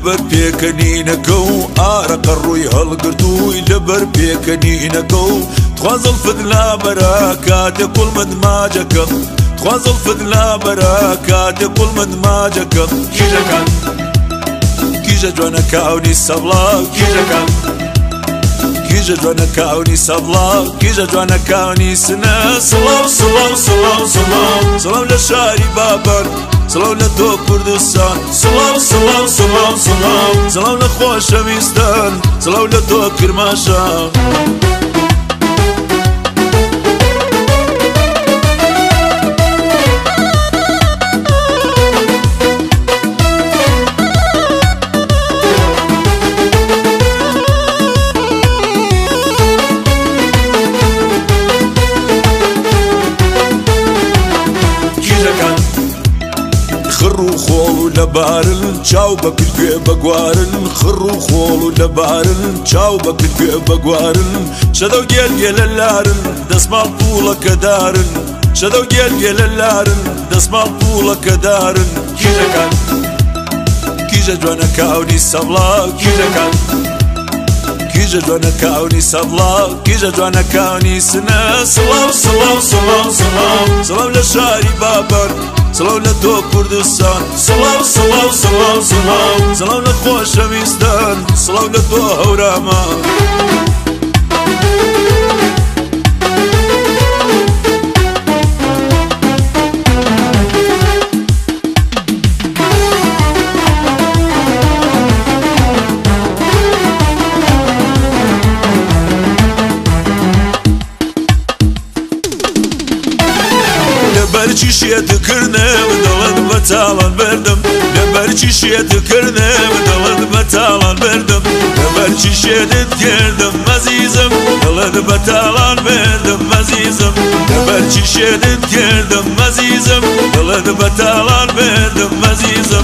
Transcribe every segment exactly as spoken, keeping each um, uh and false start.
لەبەر پێکەنینەکە و ئارەقە ڕووی هەڵگرتووی لەبەر پێکەنینەکە و تخوازڵ فت لا بەرە کاتێ کوڵمت ماجەکەم تخوازڵ فت لا بەرە کاتێ کوڵمت ماجەکەم کیژەکان کیژە جوانە کاونی سەبڵا کیژەکان کیژە جوانە کاونی سەبڵا کیژە جوانە کاونی سنە سڵاو سڵاو سڵاو سڵاو سڵاو لە شاری بابەر سڵاو لە تۆ کوردستان سڵاو سڵاو سڵاو سڵاو سڵاو لە خۆشەویستان سڵاو لە تۆ کرماشان خڕ و خۆڵ و لەبارن چاو بە کردگوێ بەگوارن خڕ و خۆڵ و لەبارن چاو بە کردگوێ بەگوارن شەدە و گێل گێلە لارن دەسماڵ پووڵەکە دارن شەدە و گێل گێلە لارن دەسماڵ پووڵەکە دارن کیژەکان کیژە جوانە کاونی سەبڵا کیژەکان کیژە جوانە کاونی سەبڵا کیژە جوانە کاونی سنە سڵاو سڵاو سڵاو سڵاو سڵاو لە شاری بابەر سڵاو لە تۆ کوردستان سڵاو سڵاو سڵاو سڵاو سڵاو لە خۆشەویستان سڵاو لە تۆ هەورامان لەبەرچی شێتکردنێم دڵت بە تاڵان بردم لەبەرچی شێتکردنێم دڵت بە تاڵان بردم لەبەرچی شێتت کردم مەزیزم دڵت بە تاڵان بردم مەزیزم لەبەرچی شێتت کردم مەزیزم دڵت بە تاڵان بردم مەزیزم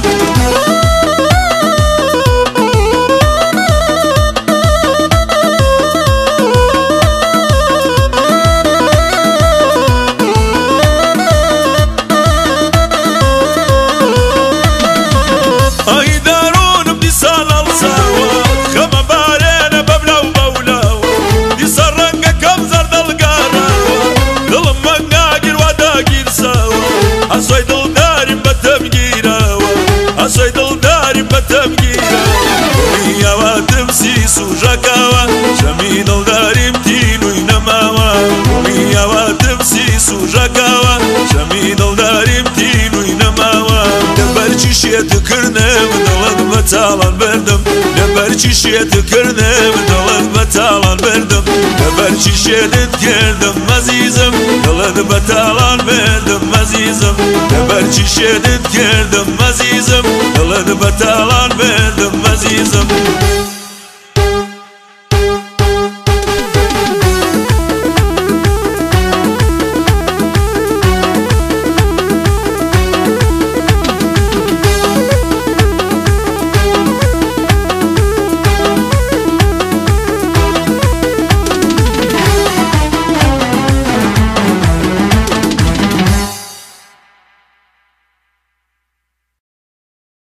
ئەسۆی دڵداریم بەتەم گیرەوە ئەسۆی دڵداریم بەتەم گیرەوە میاواتم سی سوژەکەوە شەمی دڵداریم تینووی نەماوە میاواتم سی سوژەکەوە شەمی دڵداریم تینووی نەماوە لەبەرچی شێتکردنێم دڵت بە تاڵان بردم لەبەرچی شێتکردنێم دڵت بە تاڵان بردم لەبەرچی شێتت کردم مەزیزم دڵت بە تاڵان بردم مەزیزم لەبەرچی شێتت کردم مەزیزم دڵت بە تاڵان بردم مەزیزم